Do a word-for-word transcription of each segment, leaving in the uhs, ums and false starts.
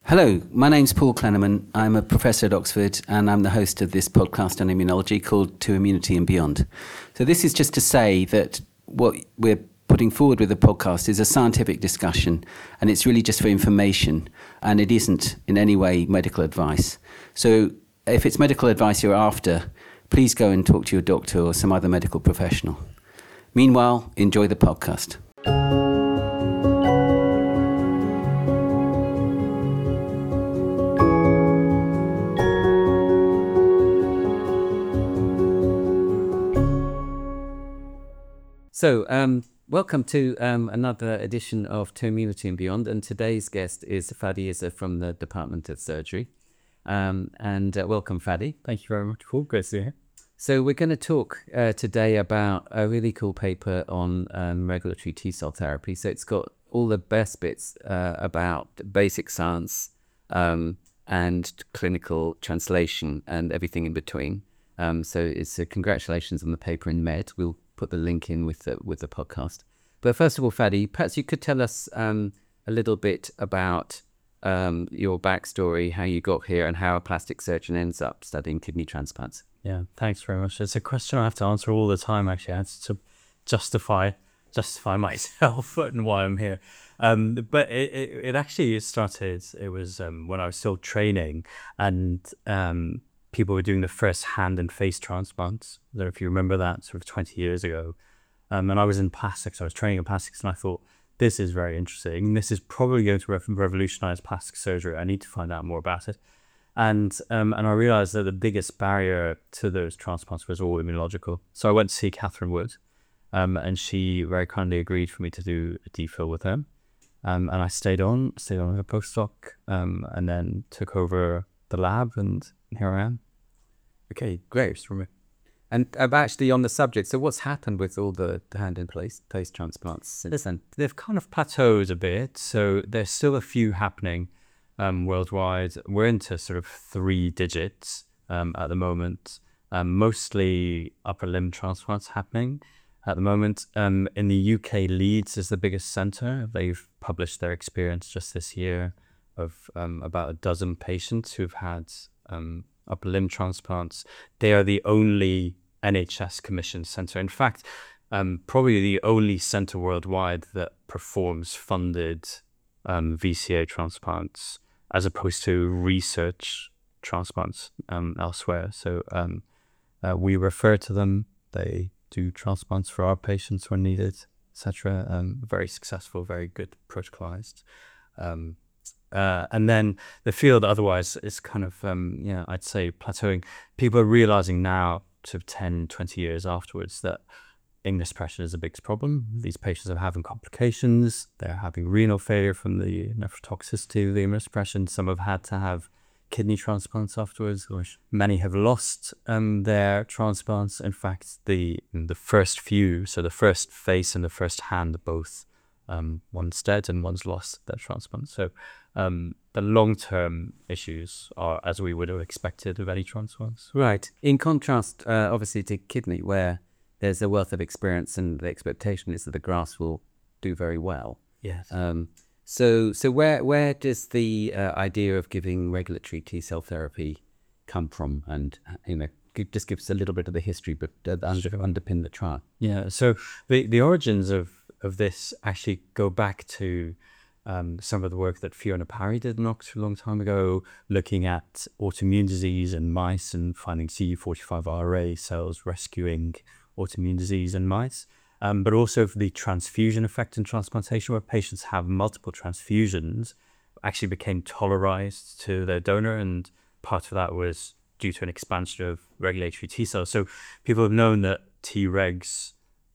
Hello, my name's Paul Klenneman. I'm a professor at Oxford and I'm the host of this podcast on immunology called To Immunity and Beyond. So this is just to say that what we're putting forward with the podcast is a scientific discussion, and it's really just for information, and it isn't in any way medical advice. So if it's medical advice you're after, please go and talk to your doctor or some other medical professional. Meanwhile, enjoy the podcast. So, um, welcome to um, another edition of To Immunity and Beyond, and today's guest is Fadi Izza from the Department of Surgery. Um, and uh, welcome, Fadi. Thank you very much, Paul. Great to be here. So we're going to talk uh, today about a really cool paper on um, regulatory T-cell therapy. So it's got all the best bits uh, about basic science um, and clinical translation and everything in between. Um, so it's uh, congratulations on the paper in Med. We'll put the link in with the with the podcast. But first of all, Fadi, perhaps you could tell us um, a little bit about um, your backstory, how you got here, and how a plastic surgeon ends up studying kidney transplants. Yeah, thanks very much. It's a question I have to answer all the time, actually. I have to justify justify myself and why I'm here. Um, but it, it, it actually started, it was um, when I was still training, and um, people were doing the first hand and face transplants. I don't know if you remember that, sort of twenty years ago. Um, and I was in plastics, I was training in plastics, and I thought, this is very interesting. This is probably going to re- revolutionize plastic surgery. I need to find out more about it. And um, and I realized that the biggest barrier to those transplants was all immunological. So I went to see Catherine Wood, um, and she very kindly agreed for me to do a D Phil with her. Um, and I stayed on, stayed on her postdoc, um, and then took over the lab, and here I am. Okay, great. And uh, actually on the subject, so what's happened with all the, the hand and place, place transplants since then? They've kind of plateaued a bit, so there's still a few happening um, worldwide. We're into sort of three digits um, at the moment, um, mostly upper limb transplants happening at the moment. Um, in the U K, Leeds is the biggest centre. They've published their experience just this year of um, about a dozen patients who've had um, upper limb transplants. They are the only N H S commissioned centre. In fact, um, probably the only centre worldwide that performs funded um, V C A transplants as opposed to research transplants um, elsewhere. So um, uh, we refer to them. They do transplants for our patients when needed, et cetera. Um, very successful, very good protocolized. Um, Uh, and then the field otherwise is kind of, um, yeah, I'd say plateauing. People are realizing now, sort of ten, twenty years afterwards, that immunosuppression is a big problem. These patients are having complications. They're having renal failure from the nephrotoxicity of the immunosuppression. Some have had to have kidney transplants afterwards. Many have lost um, their transplants. In fact, the the first few, so the first face and the first hand, both um, one's dead and one's lost their transplant. So Um, the long-term issues are as we would have expected of any transplants. Right. In contrast, uh, obviously, to kidney, where there's a wealth of experience and the expectation is that the graft will do very well. Yes. Um, so so where where does the uh, idea of giving regulatory T-cell therapy come from? And, you know, just give us a little bit of the history, but uh, under, Sure. underpin the trial. Yeah, so the, the origins of, of this actually go back to Um, some of the work that Fiona Parry did not too long time ago, looking at autoimmune disease in mice and finding C D forty-five R A cells rescuing autoimmune disease in mice, um, but also for the transfusion effect in transplantation, where patients have multiple transfusions, actually became tolerized to their donor, and part of that was due to an expansion of regulatory T cells. So people have known that Tregs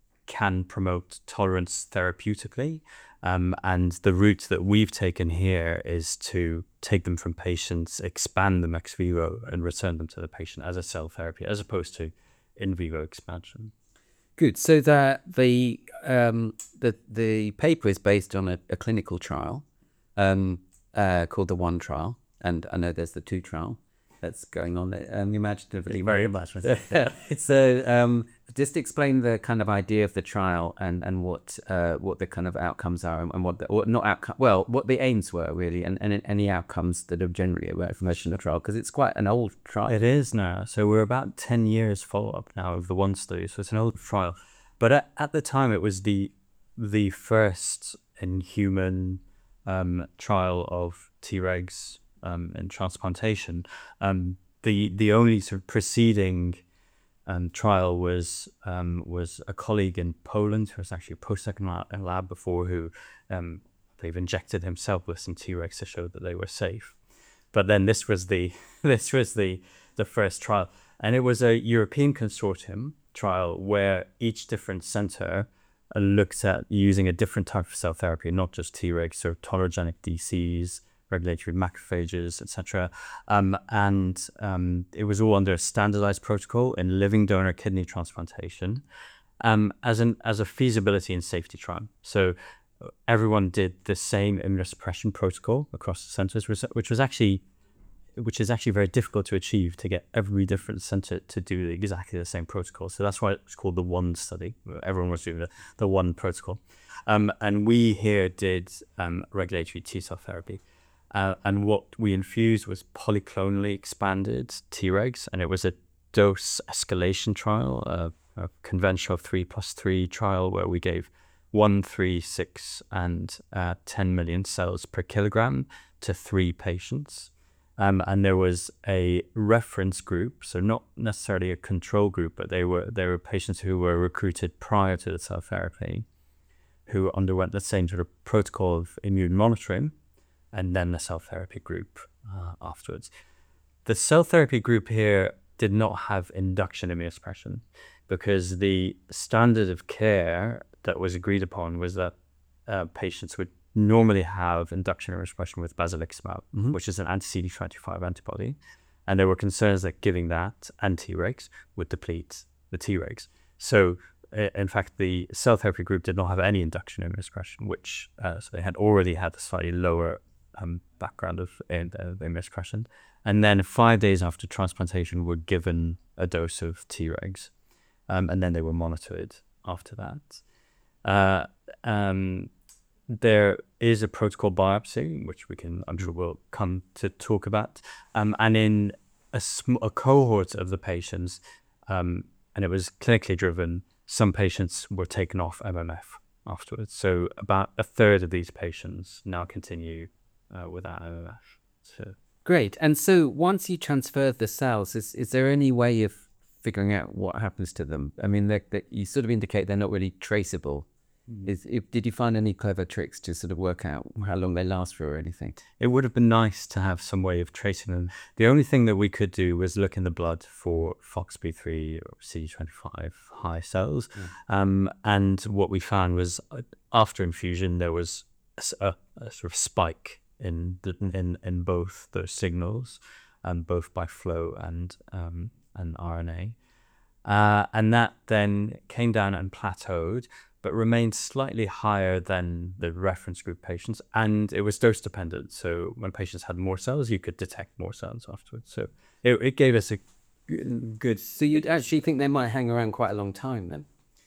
can promote tolerance therapeutically. Um, and the route that we've taken here is to take them from patients, expand them ex vivo, and return them to the patient as a cell therapy, as opposed to in vivo expansion. Good. So the the um, the the paper is based on a, a clinical trial um, uh, called the ONE trial, and I know there's the TWO trial. that's going on there, um, imaginatively. Very much. So um, just explain the kind of idea of the trial and and what uh, what the kind of outcomes are and what the, or not outcome well what the aims were really, and, and any outcomes that have generally emerged from the trial, because it's quite an old trial. It is now. So we're about ten years follow up now of the one study. So it's an old trial, but at, at the time it was the the first in human um, trial of Tregs um, in transplantation. Um, the the only sort of preceding um, trial was um, was a colleague in Poland who was actually a postdoc in a lab before, who um, they've injected himself with some Tregs to show that they were safe. But then this was the this was the the first trial, and it was a European consortium trial where each different center looked at using a different type of cell therapy, not just Tregs, so tolerogenic D Cs, regulatory macrophages, et cetera. Um, and um, it was all under a standardized protocol in living donor kidney transplantation um, as an as a feasibility and safety trial. So everyone did the same immunosuppression protocol across the centers, which was actually which is actually very difficult to achieve, to get every different center to do exactly the same protocol. So that's why it's called the one study. Everyone was doing the, the one protocol. Um, and we here did um, regulatory T-cell therapy. Uh, and what we infused was polyclonally expanded Tregs, and it was a dose escalation trial, uh, a conventional three plus three trial where we gave one, three, six, and uh, ten million cells per kilogram to three patients. Um, and there was a reference group, so not necessarily a control group, but they were they were patients who were recruited prior to the cell therapy, who underwent the same sort of protocol of immune monitoring, and then the cell therapy group uh, afterwards. The cell therapy group here did not have induction immunosuppression, because the standard of care that was agreed upon was that uh, patients would normally have induction immunosuppression with basiliximab, mm-hmm. which is an anti-C D twenty-five antibody. And there were concerns that giving that and Tregs would deplete the Tregs. So in fact, the cell therapy group did not have any induction immunosuppression, which uh, so they had already had a slightly lower um, background of uh, immunosuppression. And then five days after transplantation were given a dose of Tregs. Um, and then they were monitored after that. Uh, um, There is a protocol biopsy, which we can, I'm sure we'll come to talk about. Um, and in a, sm- a cohort of the patients, um, and it was clinically driven, some patients were taken off M M F afterwards. So about a third of these patients now continue uh, without M M F. So. Great. And so once you transfer the cells, is, is there any way of figuring out what happens to them? I mean, they're, they're, you sort of indicate they're not really traceable. Is, if, did you find any clever tricks to sort of work out how long they last for or anything? It would have been nice to have some way of tracing them. The only thing that we could do was look in the blood for F O X P three or C D twenty-five high cells. Mm. Um, and what we found was uh, after infusion, there was a, a sort of spike in, the, in in both those signals, um, both by flow and, um, and R N A. Uh, and that then came down and plateaued, but remained slightly higher than the reference group patients, and it was dose dependent. So when patients had more cells, you could detect more cells afterwards. So it, it gave us a good... So you'd actually think they might hang around quite a long time then?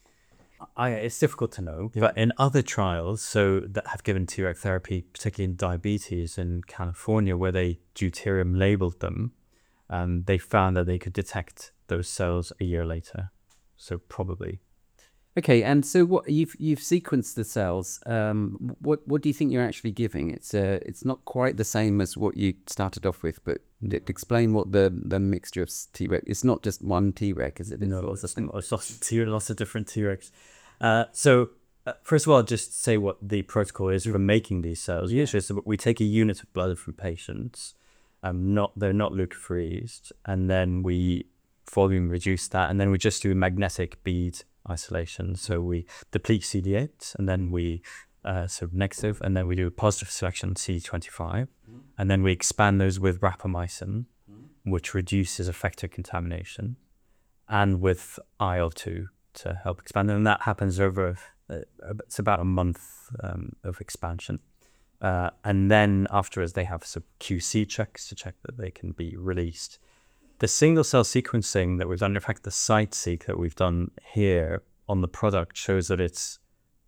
I, it's difficult to know. But in other trials, so that have given Treg therapy, particularly in diabetes in California, where they deuterium labeled them, um, they found that they could detect those cells a year later. So probably... Okay, and so what you've you've sequenced the cells. Um, what what do you think you're actually giving? It's uh, it's not quite the same as what you started off with, but explain what the, the mixture of Treg. It's not just one Treg, is it? No, lots of lots of, lots of different Tregs. Uh, so uh, first of all, just say what the protocol is for making these cells. Usually, so we take a unit of blood from patients. Um, not they're not leukapheresed, and then we volume reduce that, and then we just do magnetic bead isolation. So we deplete C D eight, and then we uh, sort of negative, and then we do a positive selection C D twenty-five, mm-hmm. and then we expand those with rapamycin, mm-hmm. which reduces effector contamination, and with I L two to help expand them. And that happens over, uh, it's about a month um, of expansion. Uh, and then afterwards, they have some Q C checks to check that they can be released. the single cell sequencing that we've done, in fact, the site-seq that we've done here on the product shows that it's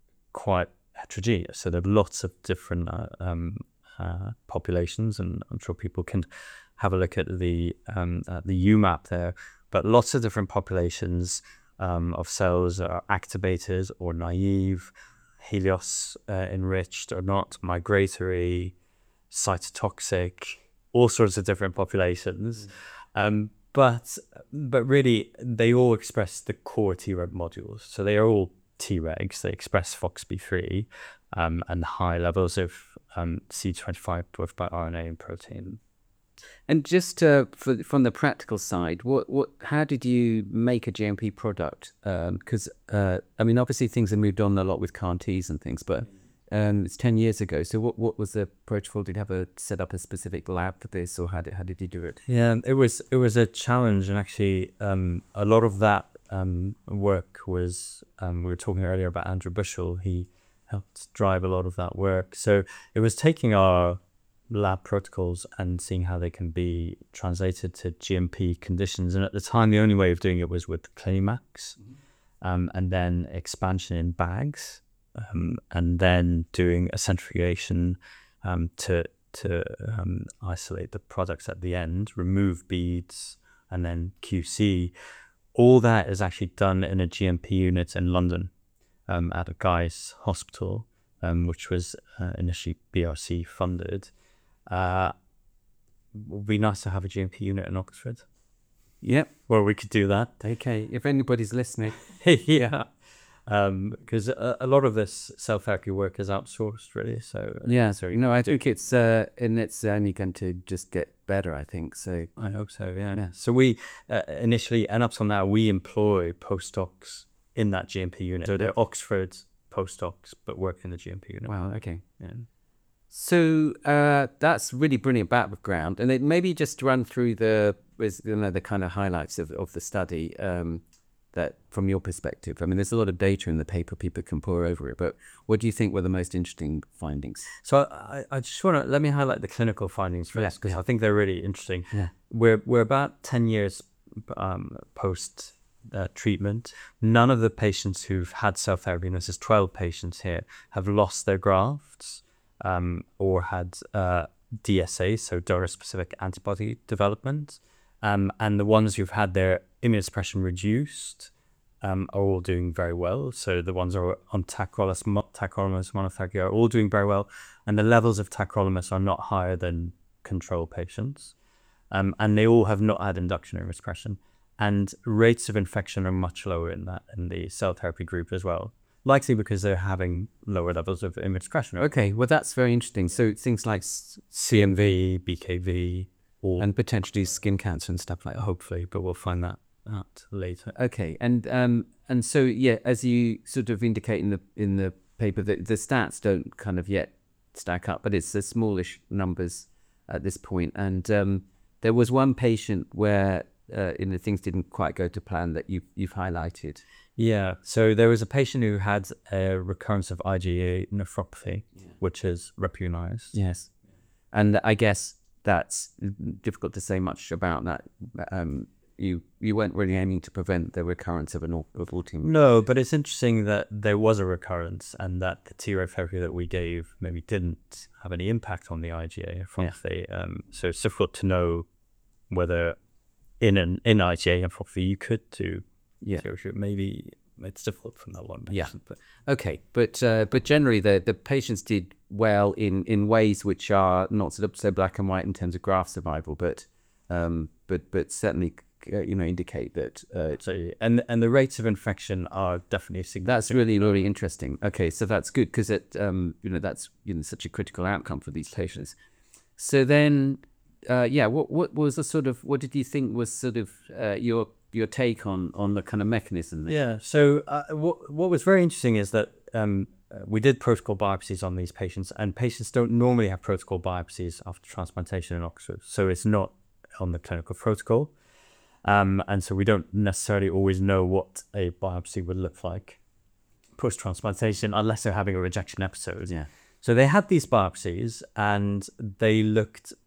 quite heterogeneous. So there are lots of different uh, um, uh, populations, and I'm sure people can have a look at the um, uh, the U map there. But lots of different populations um, of cells are activators or naive, Helios uh, enriched or not, migratory, cytotoxic, all sorts of different populations. Mm. Um, but but really, they all express the core Treg modules. So they are all Tregs. They express F O X P three um, and high levels of um, C twenty-five dwarfed by R N A and protein. And just uh, for, from the practical side, what, what, how did you make a G M P product? Because, um, uh, I mean, obviously things have moved on a lot with C A R Ts and things, but um, it's ten years ago. So what, what was the approach for? Did you have a set up a specific lab for this, or how did, how did you do it? Yeah, it was it was a challenge, and actually um, a lot of that um, work was, um, we were talking earlier about Andrew Bushell. He helped drive a lot of that work. So it was taking our lab protocols and seeing how they can be translated to G M P conditions. And at the time, the only way of doing it was with Clinimax, mm-hmm. um, and then expansion in bags, um, and then doing a centrifugation um, to to um, isolate the products at the end, remove beads, and then Q C. All that is actually done in a G M P unit in London um, at a Guy's hospital, um, which was uh, initially B R C funded. Uh, would be nice to have a G M P unit in Oxford. Yep. Where we could do that. Okay, if anybody's listening. Yeah. Because um, a, a lot of this cell therapy work is outsourced, really. So yeah, sorry. No, I think it's, uh, and it's only going to just get better, I think. So I hope so, yeah. yeah. So we uh, initially, and up till now, we employ postdocs in that G M P unit. So they're Oxford postdocs, but work in the G M P unit. Wow, okay. Yeah. So uh, that's really brilliant background, and it maybe just run through the, you know, the kind of highlights of, of the study um, that, from your perspective. I mean, there's a lot of data in the paper; people can pore over it. But what do you think were the most interesting findings? So I, I just want to let me highlight the clinical findings first, because yeah. I think they're really interesting. Yeah. We're we're about ten years um, post uh, treatment. None of the patients who've had cell therapy, and this is twelve patients here, have lost their grafts. Um, or had uh, D S A, so donor-specific antibody development. Um, and the ones who've had their immunosuppression reduced um, are all doing very well. So the ones who are on tacrolimus, tacrolimus monotherapy are all doing very well. And the levels of tacrolimus are not higher than control patients. Um, and they all have not had induction immunosuppression. And rates of infection are much lower in that in the cell therapy group as well. Likely because they're having lower levels of immunosuppression. Okay, well, that's very interesting. So things like C M V, B K V, or and potentially skin cancer and stuff like that. Hopefully, but we'll find that out later. Okay, and um, and so yeah, as you sort of indicate in the in the paper, the, the stats don't kind of yet stack up, but it's the smallish numbers at this point. And um, there was one patient where uh, in the things didn't quite go to plan that you you've highlighted. Yeah, so there was a patient who had a recurrence of IgA nephropathy, yeah. which is recognized. Yes, and I guess that's difficult to say much about that. Um, you you weren't really aiming to prevent the recurrence of an of autoimmune. No, but it's interesting that there was a recurrence, and that the Treg therapy that we gave maybe didn't have any impact on the IgA nephropathy. Yeah. Um, so it's difficult to know whether in an in IgA nephropathy you could do. Yeah, so maybe it's difficult from that one patient. Yeah. But. Okay, but uh, but generally the the patients did well in, in ways which are not sort of so black and white in terms of graft survival, but um, but but certainly uh, you know indicate that. Uh, so and and the rates of infection are definitely significant. That's really really interesting. Okay, so that's good because it um you know that's you know such a critical outcome for these patients. So then uh, yeah, what what was the sort of what did you think was sort of uh, your your take on on the kind of mechanism there? Yeah, so uh, what what was very interesting is that um, uh, we did protocol biopsies on these patients, and patients don't normally have protocol biopsies after transplantation in Oxford, so it's not on the clinical protocol, um, and so we don't necessarily always know what a biopsy would look like post-transplantation unless they're having a rejection episode. Yeah. So they had these biopsies, and they looked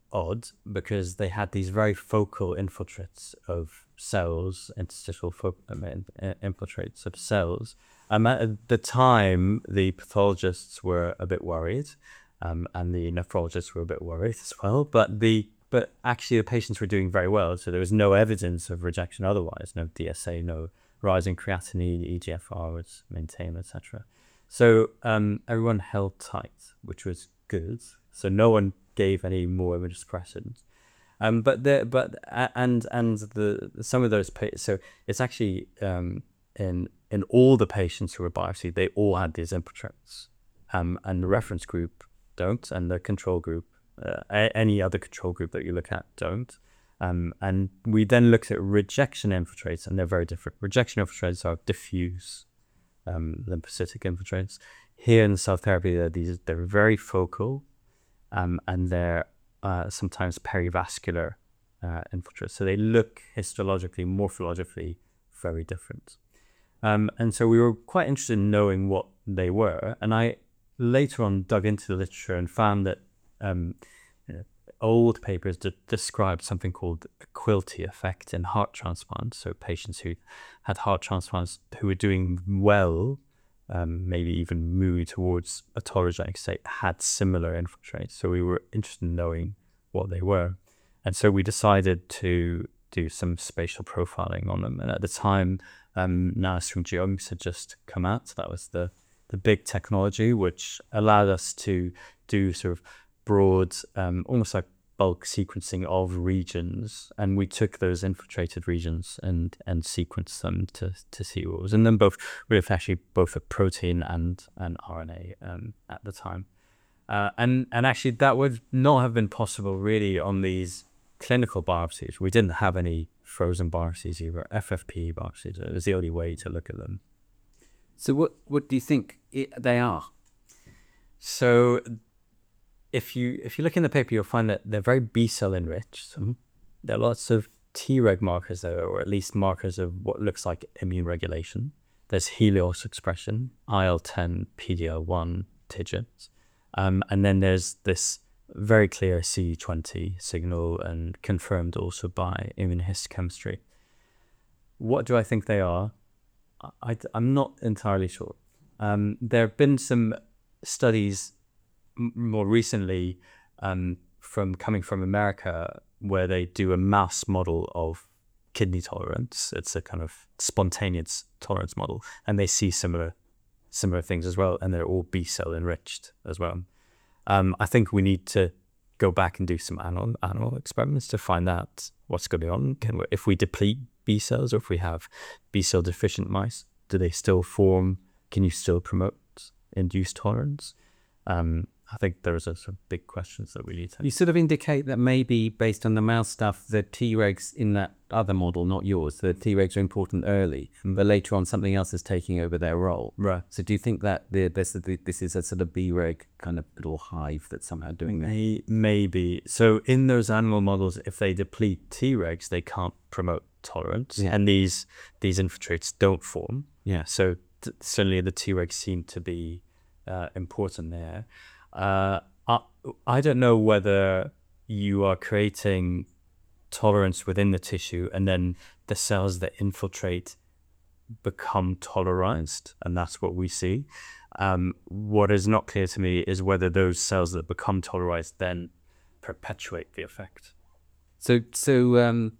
odd because they had these very focal infiltrates of cells, interstitial fo- I mean, infiltrates of cells. Um, at the time, the pathologists were a bit worried, um, and the nephrologists were a bit worried as well. But the but actually, the patients were doing very well, so there was no evidence of rejection otherwise. No D S A, no rise in creatinine, E G F R was maintained, et cetera. So um, everyone held tight, which was good. So no one gave any more immunosuppressants. Um, but the but and and the some of those pa- so it's actually um, in in all the patients who were biopsied, they all had these infiltrates, um, and the reference group don't, and the control group, uh, a- any other control group that you look at don't. Um, and we then looked at rejection infiltrates, and they're very different. Rejection infiltrates are diffuse um, lymphocytic infiltrates. Here in cell therapy, they're these they're very focal, um, and they're uh, sometimes perivascular uh, infiltrates. So they look histologically, morphologically very different. Um, and so we were quite interested in knowing what they were. And I later on dug into the literature and found that um, you know, old papers d- described something called the Quilty effect in heart transplants. So patients who had heart transplants who were doing well, um, maybe even moving towards a tolerogenic state, had similar infiltrates. So we were interested in knowing what they were. And so we decided to do some spatial profiling on them. And at the time, um, NanoString Genomics had just come out. So that was the, the big technology, which allowed us to do sort of broad, um, almost like bulk sequencing of regions. And we took those infiltrated regions and, and sequenced them to, to see what was in them. Both, we have actually both a protein and an R N A um, at the time. Uh, and, and actually that would not have been possible really on these clinical biopsies. We didn't have any frozen biopsies either, F F P biopsies. It was the only way to look at them. So what, what do you think it, they are? So if you if you look in the paper, you'll find that they're very B-cell enriched. Mm-hmm. There are lots of Treg markers there, or at least markers of what looks like immune regulation. There's Helios expression, I L ten, P D L one, TIGIT. Um, and then there's this very clear C D twenty signal and confirmed also by immunohistochemistry. What do I think they are? I, I'm not entirely sure. Um, there have been some studies m- more recently um, from coming from America where they do a mouse model of kidney tolerance. It's a kind of spontaneous tolerance model, and they see similar similar things as well, and they're all B-cell enriched as well. Um, I think we need to go back and do some animal animal experiments to find out what's going on. Can we, if we deplete B cells, or if we have B cell deficient mice, do they still form? Can you still promote induced tolerance? Um, I think those are some big questions that we need to. You sort of indicate that maybe based on the mouse stuff, the Tregs in that other model, not yours, the Tregs are important early, mm. but later on something else is taking over their role. Right. So do you think that the, this, this is a sort of B-reg kind of little hive that's somehow doing that? May, maybe. So in those animal models, if they deplete Tregs, they can't promote tolerance, yeah. and these these infiltrates don't form. Yeah. So t- certainly the Tregs seem to be uh, important there. Uh, I, I don't know whether you are creating tolerance within the tissue and then the cells that infiltrate become tolerized, and that's what we see. Um, what is not clear to me is whether those cells that become tolerized then perpetuate the effect. So, so um,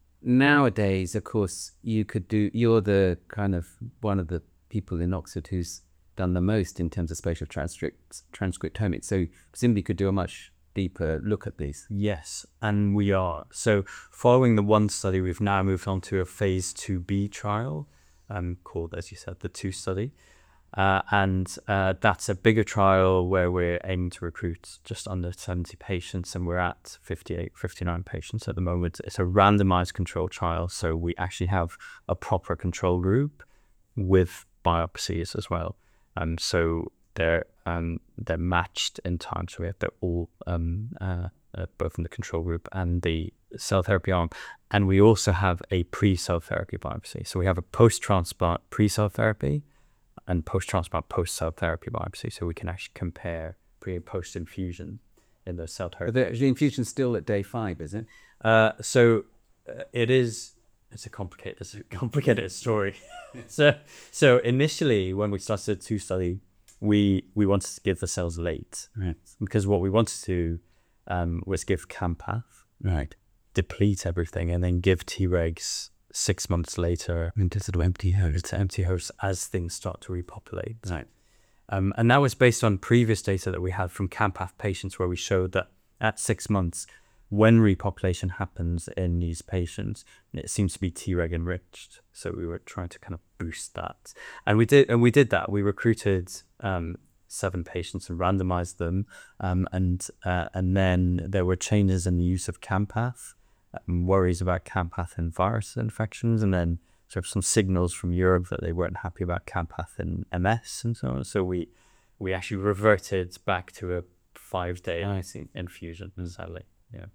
nowadays, of course, you could do, you're the kind of one of the people in Oxford who's done the most in terms of spatial transcript, transcriptomics. So presumably could do a much deeper look at these. Yes, and we are. So following the one study, we've now moved on to a phase two B trial um, called, as you said, the two study. Uh, and uh, that's a bigger trial where we're aiming to recruit just under seventy patients, and we're at fifty-eight, fifty-nine patients at the moment. It's a randomized control trial, so we actually have a proper control group with biopsies as well. Um, so they're um, they're matched in time. So we have they're all um, uh, uh, both in the control group and the cell therapy arm, and we also have a pre-cell therapy biopsy. So we have a post-transplant pre-cell therapy and post-transplant post-cell therapy biopsy. So we can actually compare pre and post-infusion in the cell therapy. But the, the infusion's still at day five, is it? Uh, so uh, it is. It's a complicated, it's a complicated story. so, so initially, when we started the two study, we we wanted to give the cells late, Right. because what we wanted to do um, was give Campath, Right. deplete everything, and then give Tregs six months later Into sort of empty host. to empty hosts as things start to repopulate. Right. Um, and that was based on previous data that we had from Campath patients, where we showed that at six months, when repopulation happens in these patients, it seems to be Treg enriched. So we were trying to kind of boost that, and we did, and we did that. We recruited um, seven patients and randomized them, um, and uh, and then there were changes in the use of Campath, um, worries about Campath in virus infections, and then sort of some signals from Europe that they weren't happy about Campath in M S and so on. So we we actually reverted back to a five-day I see. infusion, sadly. Yeah.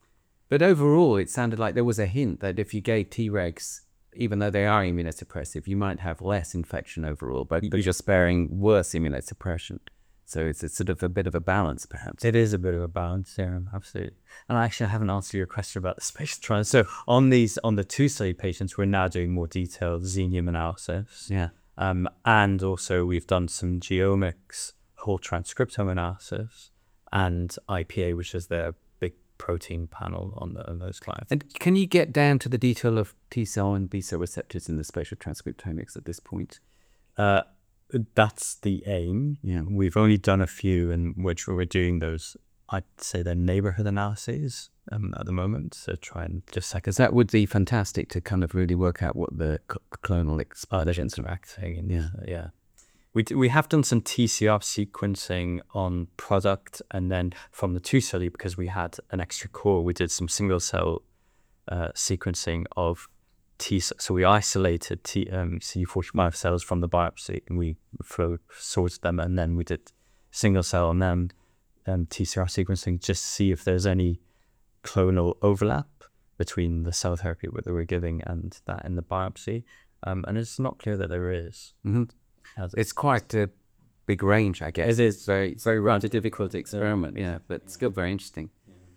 But overall, it sounded like there was a hint that if you gave Tregs, even though they are immunosuppressive, you might have less infection overall, but, but you're sparing worse immunosuppression. So it's, it's sort of a bit of a balance, perhaps. It is a bit of a balance, yeah, absolutely. And actually, I haven't answered your question about the spatial trials. So on these, on the two study patients, we're now doing more detailed Xenium analysis. Yeah. Um, and also we've done some geomics, whole transcriptome analysis, and I P A, which is their big protein panel on, the, on those clients. And can you get down to the detail of T cell and B cell receptors in the spatial transcriptomics at this point? Uh, that's the aim. Yeah. We've only done a few in which we're doing those, I'd say they're neighborhood analyses um, at the moment. So try and just Because that would be fantastic to kind of really work out what the c- clonal uh, expressions they're interacting. And, Yeah. uh, yeah. We d- we have done some T C R sequencing on product, and then from the two study, because we had an extra core, we did some single cell uh, sequencing of T. So we isolated T um, C D forty-five cells from the biopsy, and we flow sorted them, and then we did single cell on them, um, T C R sequencing, just to see if there's any clonal overlap between the cell therapy that we're giving and that in the biopsy. Um, and it's not clear that there is. Mm-hmm. As It's quite a big range, I guess. It is. It's very, it's very rather difficult experiment, yeah, but still very interesting.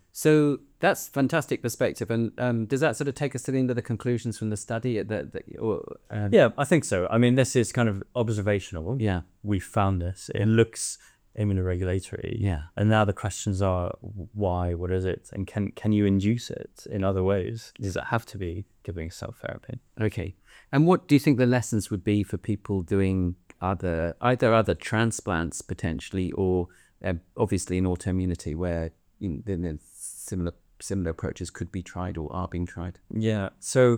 So that's fantastic perspective. And um, does that sort of take us to the end of the conclusions from the study? That, that, or, uh, Yeah, I think so. I mean, this is kind of observational. Yeah. We found this. It looks immunoregulatory. Yeah. And now the questions are why, what is it? And can can you induce it in other ways? Does it have to be giving cell therapy? Okay. And what do you think the lessons would be for people doing other, either other transplants potentially, or uh, obviously in autoimmunity, where you know, then then similar similar approaches could be tried or are being tried? Yeah. So,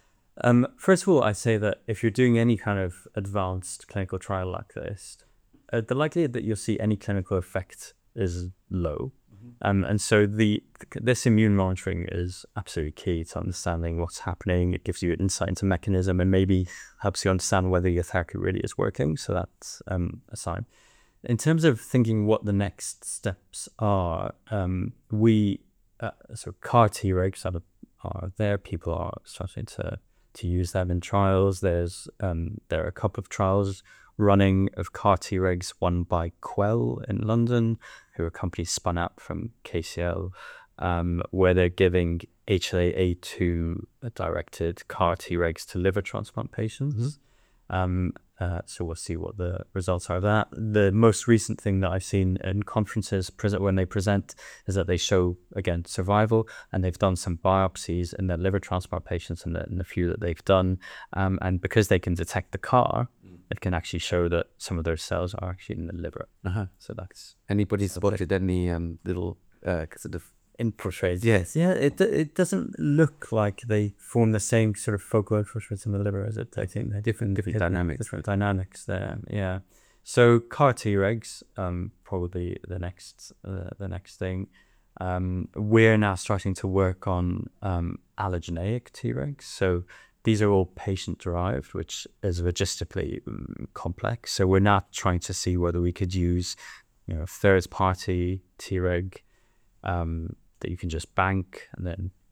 um, first of all, I say that if you're doing any kind of advanced clinical trial like this, uh, the likelihood that you'll see any clinical effect is low. Um, and so the this immune monitoring is absolutely key to understanding what's happening. It gives you insight into mechanism and maybe helps you understand whether your therapy really is working. So that's um, a sign. In terms of thinking what the next steps are, um, we uh, so C A R Tregs are, are there. People are starting to to use them in trials. There's um, there are a couple of trials running of C A R Tregs, one by Quell in London, who are a company spun out from K C L, um, where they're giving H L A A two directed C A R Tregs to liver transplant patients. Mm-hmm. Um, uh, so we'll see what the results are of that. The most recent thing that I've seen in conferences present when they present is that they show, again, survival, and they've done some biopsies in their liver transplant patients and the, in the few that they've done. Um, and because they can detect the C A R, it can actually show that some of those cells are actually in the liver. Uh-huh. So that's Anybody spotted any um, little uh, sort of infiltrates. Yes. Yeah, it it doesn't look like they form the same sort of focal infiltrates in the liver as it. I think they're different different dynamics. Different dynamics there. Yeah. So C A R Tregs, um, probably the next uh, the next thing. Um, we're now starting to work on um, allogeneic Tregs. So these are all patient-derived, which is logistically um, complex. So we're now trying to see whether we could use, you know, third-party Treg um, that you can just bank and then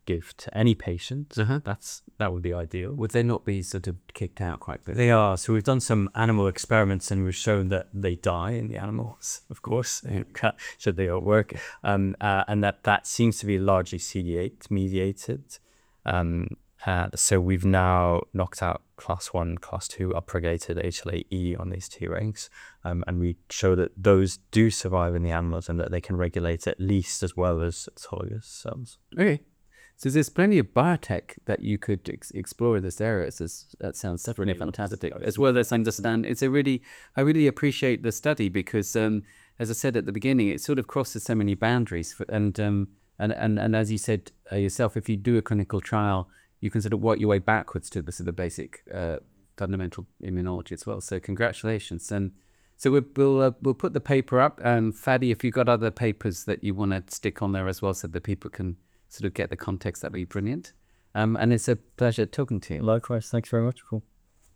give to any patient. Uh-huh. That's that would be ideal. Would they not be sort of kicked out quite quickly? They are. So we've done some animal experiments and we've shown that they die in the animals, of course, should they all work, um, uh, and that that seems to be largely C D eight mediated. Um, uh, so we've now knocked out class one, class two upregulated H L A E on these Tregs, um, and we show that those do survive in the animals and that they can regulate at least as well as autologous cells. Okay. So there's plenty of biotech that you could ex- explore in this area. So that sounds really fantastic. As well as understand, it's a really, I really appreciate the study because, um, as I said at the beginning, it sort of crosses so many boundaries. For, and, um, and and and as you said uh, yourself, if you do a clinical trial, you can sort of work your way backwards to the sort of basic uh, fundamental immunology as well. So congratulations. And so we'll we'll, uh, we'll put the paper up. And Fadi, if you've got other papers that you want to stick on there as well, so that people can sort of get the context, that'd be brilliant. Um, and it's a pleasure talking to you. Likewise, thanks very much. Cool.